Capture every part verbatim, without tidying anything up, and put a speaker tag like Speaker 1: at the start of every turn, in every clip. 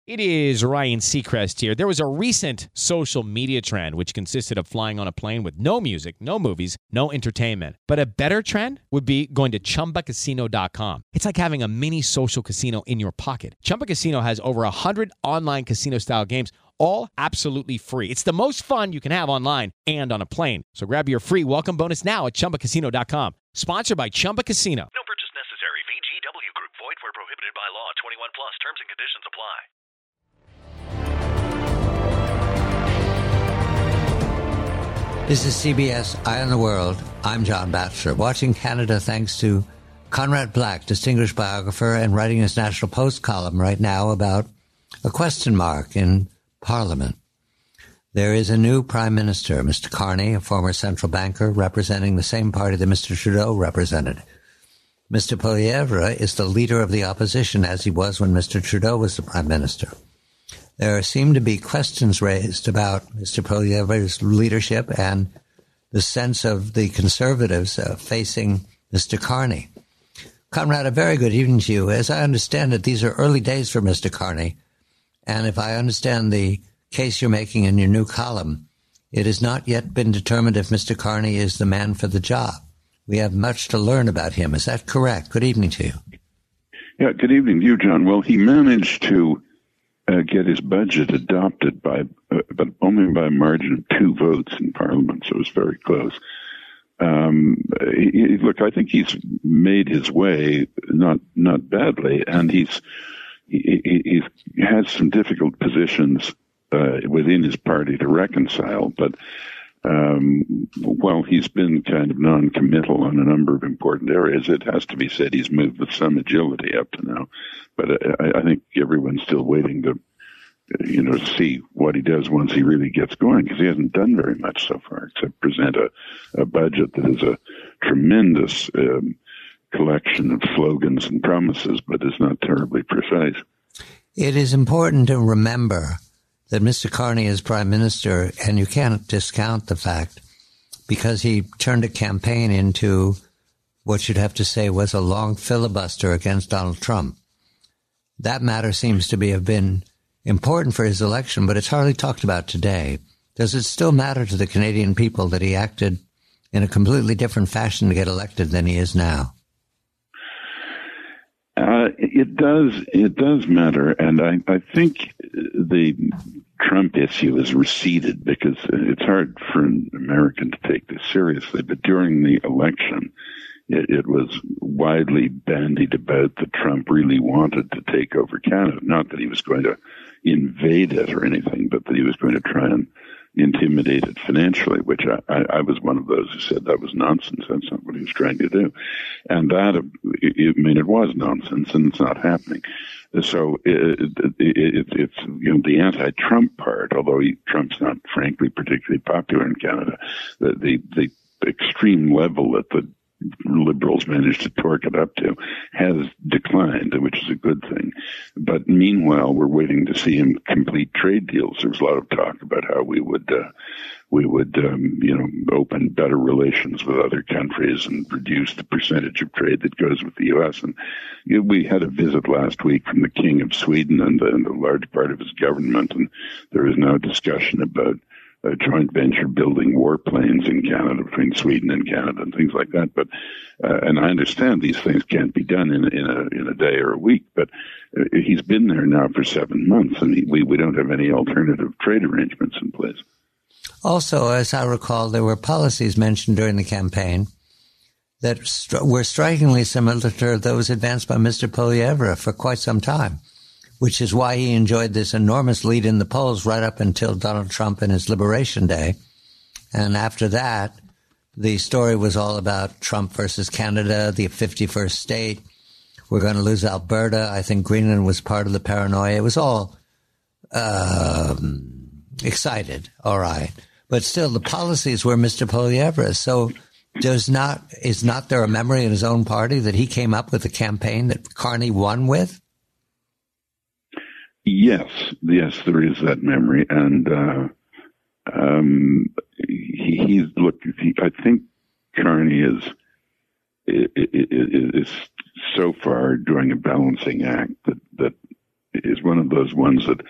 Speaker 1: It is Ryan Seacrest here. There was a recent social media trend which consisted of flying on a plane with no music, no movies, no entertainment. But a better trend would be going to Chumba Casino dot com. It's like having a mini social casino in your pocket. Chumba Casino has over one hundred online casino-style games, all absolutely free. It's the most fun you can have online and on a plane. So grab your free welcome bonus now at Chumba Casino dot com. Sponsored by Chumba Casino.
Speaker 2: No purchase necessary. V G W Group. Void where prohibited by law. twenty-one plus. Terms and conditions apply.
Speaker 3: This is C B S Eye on the World. I'm John Batchelor. Watching Canada thanks to Conrad Black, distinguished biographer, and writing his National Post column right now about a question mark in Parliament. There is a new Prime Minister, Mister Carney, a former central banker representing the same party that Mister Trudeau represented. Mister Poilievre is the leader of the opposition, as he was when Mister Trudeau was the Prime Minister. There seem to be questions raised about Mister Poilievre's leadership and the sense of the Conservatives uh, facing Mister Carney. Conrad, a very good evening to you. As I understand it, these are early days for Mister Carney. And if I understand the case you're making in your new column, it has not yet been determined if Mister Carney is the man for the job. We have much to learn about him. Is that correct? Good evening to you.
Speaker 4: Yeah, good evening to you, John. Well, he managed to uh, get his budget adopted by, uh, but only by a margin of two votes in Parliament, so it was very close. Um, he, he, look, I think he's made his way, not not badly, and he's he, he, he has some difficult positions uh, within his party to reconcile, but um, while he's been kind of non-committal on a number of important areas, it has to be said he's moved with some agility up to now. But I, I think everyone's still waiting to, you know, see what he does once he really gets going, because he hasn't done very much so far except present a, a budget that is a tremendous um, collection of slogans and promises, but is not terribly precise.
Speaker 3: It is important to remember that Mister Carney is Prime Minister, and you can't discount the fact, because he turned a campaign into what you'd have to say was a long filibuster against Donald Trump. That matter seems to be have been important for his election, but it's hardly talked about today. Does it still matter to the Canadian people that he acted in a completely different fashion to get elected than he is now?
Speaker 4: Uh, it does. It does matter, and I, I think the Trump issue has receded because it's hard for an American to take this seriously. But during the election, it, it was widely bandied about that Trump really wanted to take over Canada. Not that he was going to invade it or anything, but that he was going to try and intimidate it financially, which I, I, I was one of those who said that was nonsense. That's not what he was trying to do. And that, I mean, it was nonsense, and it's not happening. So it, it, it, it's, you know, the anti-Trump part, although he, Trump's not, frankly, particularly popular in Canada, the, the, the extreme level that the Liberals managed to torque it up to has declined, which is a good thing. But meanwhile, we're waiting to see him complete trade deals. There was a lot of talk about how we would, uh, we would, um, you know, open better relations with other countries and reduce the percentage of trade that goes with the U S. And you know, we had a visit last week from the King of Sweden and, and a large part of his government, and there is now discussion about a joint venture building warplanes in Canada between Sweden and Canada and things like that. But uh, and I understand these things can't be done in in a in a day or a week. But uh, he's been there now for seven months, and he, we we don't have any alternative trade arrangements in place.
Speaker 3: Also, as I recall, there were policies mentioned during the campaign that st- were strikingly similar to those advanced by Mister Poilievre for quite some time, which is why he enjoyed this enormous lead in the polls right up until Donald Trump and his Liberation Day. And after that, the story was all about Trump versus Canada, the fifty-first state. We're going to lose Alberta. I think Greenland was part of the paranoia. It was all um, excited, all right. But still, the policies were Mister Poilievre. So does not is not there a memory in his own party that he came up with a campaign that Carney won with?
Speaker 4: Yes, yes, there is that memory, and uh, um, he, he's look. He, I think Carney is, is is so far doing a balancing act that that is one of those ones that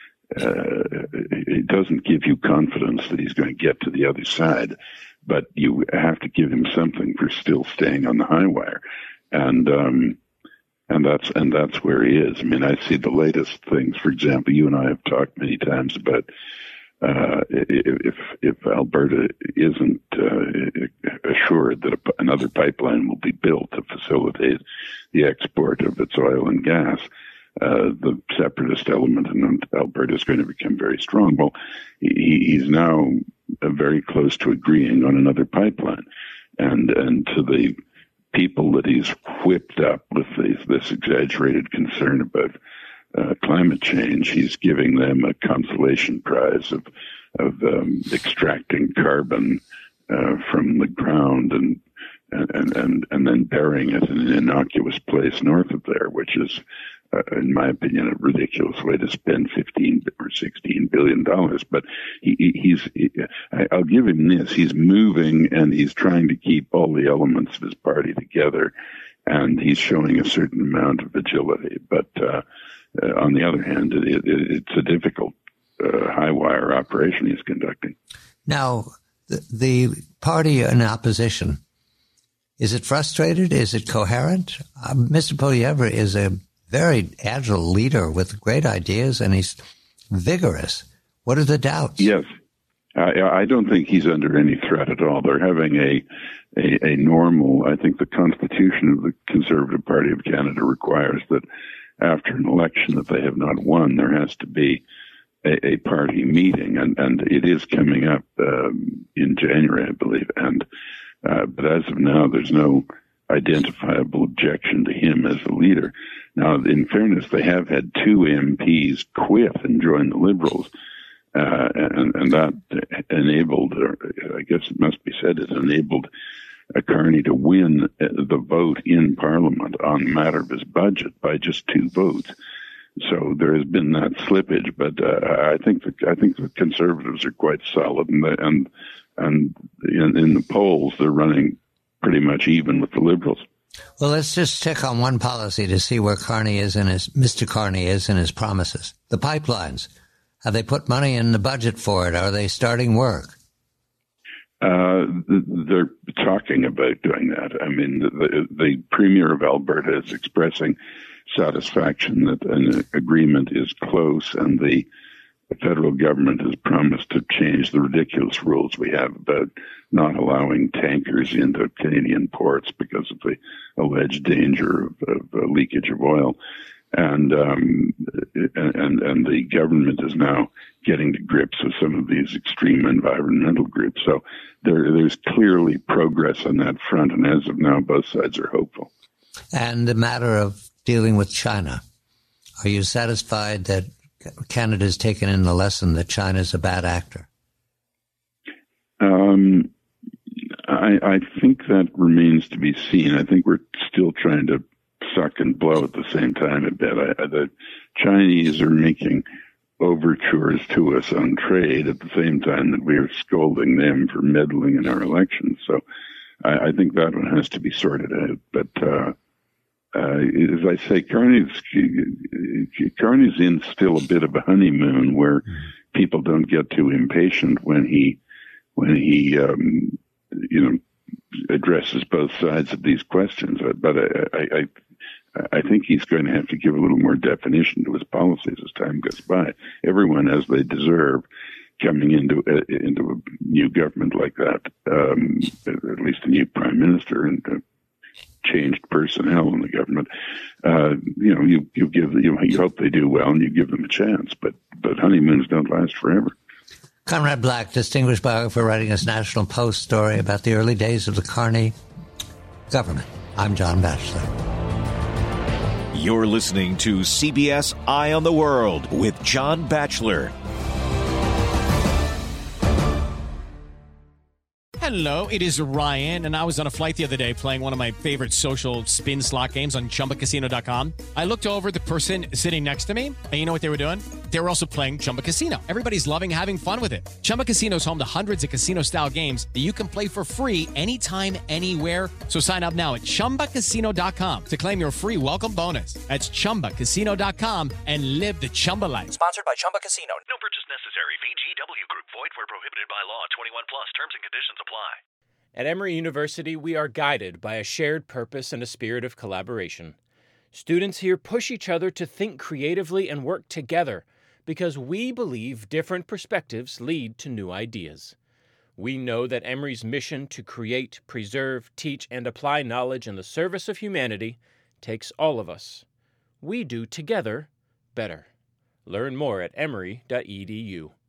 Speaker 4: uh, it doesn't give you confidence that he's going to get to the other side, but you have to give him something for still staying on the high wire, and um, and that's and that's where he is. I mean, I see the latest things. For example, you and I have talked many times about. Uh, if if Alberta isn't uh, assured that a, another pipeline will be built to facilitate the export of its oil and gas, uh, the separatist element in Alberta is going to become very strong. Well, he, he's now very close to agreeing on another pipeline, and and to the people that he's whipped up with this, this exaggerated concern about Uh, climate change, he's giving them a consolation prize of of um, extracting carbon uh, from the ground and, and and and then burying it in an innocuous place north of there, which is, uh, in my opinion, a ridiculous way to spend fifteen or sixteen billion dollars. But he, he's, he, I, I'll give him this: he's moving and he's trying to keep all the elements of his party together, and he's showing a certain amount of agility, but. Uh, Uh, on the other hand, it, it, it's a difficult uh, high-wire operation he's conducting.
Speaker 3: Now, the, the party in opposition, is it frustrated? Is it coherent? Uh, Mister Poilievre is a very agile leader with great ideas, and he's vigorous. What are the doubts?
Speaker 4: Yes. I, I don't think he's under any threat at all. They're having a, a, a normal, I think the Constitution of the Conservative Party of Canada requires that after an election that they have not won, there has to be a, a party meeting, and, and it is coming up um, in January, I believe. And uh, but as of now, there's no identifiable objection to him as a leader. Now, in fairness, they have had two M Ps quit and join the Liberals, uh, and, and that enabled, or I guess it must be said, it enabled Carney to win the vote in Parliament on the matter of his budget by just two votes. So there has been that slippage, but uh, I think the, I think the Conservatives are quite solid, and the, and and in, in the polls they're running pretty much even with the Liberals.
Speaker 3: Well, let's just check on one policy to see where Carney is in his Mister Carney is in his promises. The pipelines. Have they put money in the budget for it? Are they starting work?
Speaker 4: Uh, they're talking about doing that. I mean, the, the Premier of Alberta is expressing satisfaction that an agreement is close, and the federal government has promised to change the ridiculous rules we have about not allowing tankers into Canadian ports because of the alleged danger of, of uh, leakage of oil. And, um, and, and the government is now getting to grips with some of these extreme environmental groups. So there, there's clearly progress on that front. And as of now, both sides are hopeful.
Speaker 3: And the matter of dealing with China. Are you satisfied that Canada's taken in the lesson that China's a bad actor?
Speaker 4: Um, I, I think that remains to be seen. I think we're still trying to suck and blow at the same time a bit. I, I, the Chinese are making overtures to us on trade at the same time that we are scolding them for meddling in our elections. So I, I think that one has to be sorted out. But uh, uh, as I say, Carney's, Carney's in still a bit of a honeymoon where people don't get too impatient when he when he um, you know addresses both sides of these questions. But I, I, I I think he's going to have to give a little more definition to his policies as time goes by. Everyone, as they deserve, coming into uh, into a new government like that, um, at least a new prime minister and uh, changed personnel in the government. Uh, you know, you you give you, you hope they do well, and you give them a chance. But but honeymoons don't last forever.
Speaker 3: Conrad Black, distinguished biographer, writing his National Post story about the early days of the Carney government. I'm John Batchelor.
Speaker 5: You're listening to C B S Eye on the World with John Batchelor.
Speaker 1: Hello, it is Ryan, and I was on a flight the other day playing one of my favorite social spin slot games on Chumba Casino dot com. I looked over at the person sitting next to me, and you know what they were doing? They were also playing Chumba Casino. Everybody's loving having fun with it. Chumba Casino is home to hundreds of casino-style games that you can play for free anytime, anywhere. So sign up now at chumba casino dot com to claim your free welcome bonus. That's chumba casino dot com and live the Chumba life.
Speaker 6: Sponsored by Chumba Casino.
Speaker 2: No purchase necessary. V G W Group. Void where prohibited by law. twenty-one plus. Terms and conditions apply.
Speaker 7: At Emory University, we are guided by a shared purpose and a spirit of collaboration. Students here push each other to think creatively and work together because we believe different perspectives lead to new ideas. We know that Emory's mission to create, preserve, teach, and apply knowledge in the service of humanity takes all of us. We do together better. Learn more at emory dot e d u.